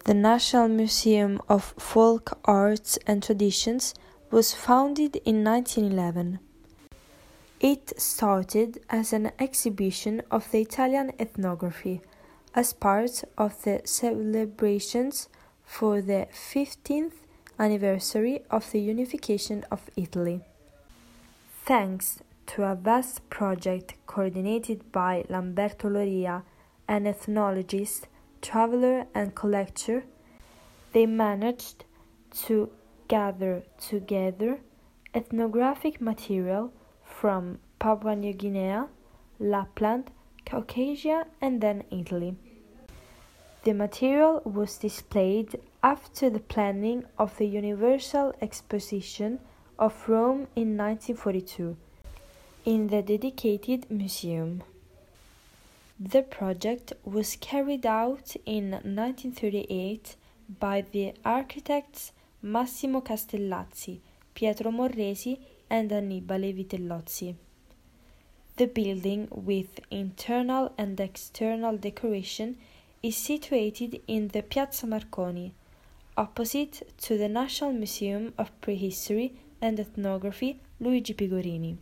The National Museum of Folk Arts and Traditions was founded in 1911. It started as an exhibition of the Italian ethnography as part of the celebrations for the 15th anniversary of the unification of Italy. Thanks to a vast project coordinated by Lamberto Loria, an ethnologist, traveler and collector, they managed to gather together ethnographic material from Papua New Guinea, Lapland, Caucasia and then Italy. The material was displayed after the planning of the Universal Exposition of Rome in 1942 in the dedicated museum. The project was carried out in 1938 by the architects Massimo Castellazzi, Pietro Morresi and Annibale Vitellozzi. The building, with internal and external decoration, is situated in the Piazza Marconi, opposite to the National Museum of Prehistory and Ethnography Luigi Pigorini.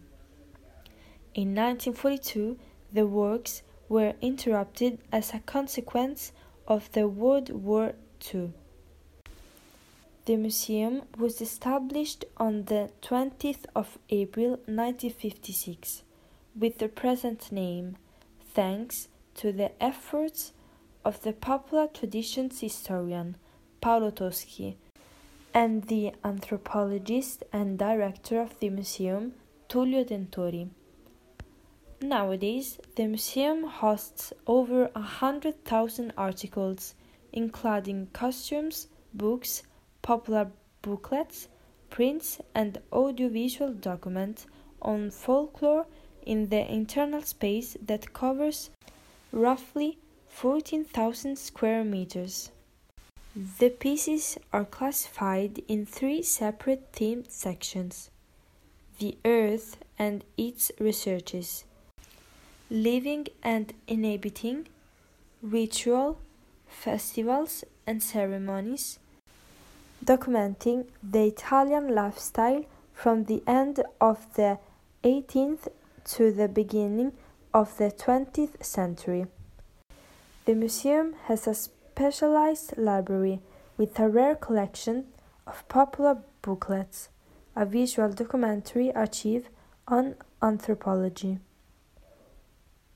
In 1942, the works were interrupted as a consequence of the World War II. The museum was established on the 20th of April 1956 with the present name, thanks to the efforts of the popular traditions historian Paolo Toschi and the anthropologist and director of the museum Tullio Tentori. Nowadays, the museum hosts over 100,000 articles, including costumes, books, popular booklets, prints, and audiovisual documents on folklore in the internal space that covers roughly 14,000 square meters. The pieces are classified in 3 separate themed sections: the Earth and its researches, living and inhabiting, ritual, festivals and ceremonies, documenting the Italian lifestyle from the end of the 18th to the beginning of the 20th century. The museum has a specialized library with a rare collection of popular booklets, a visual documentary archive on anthropology.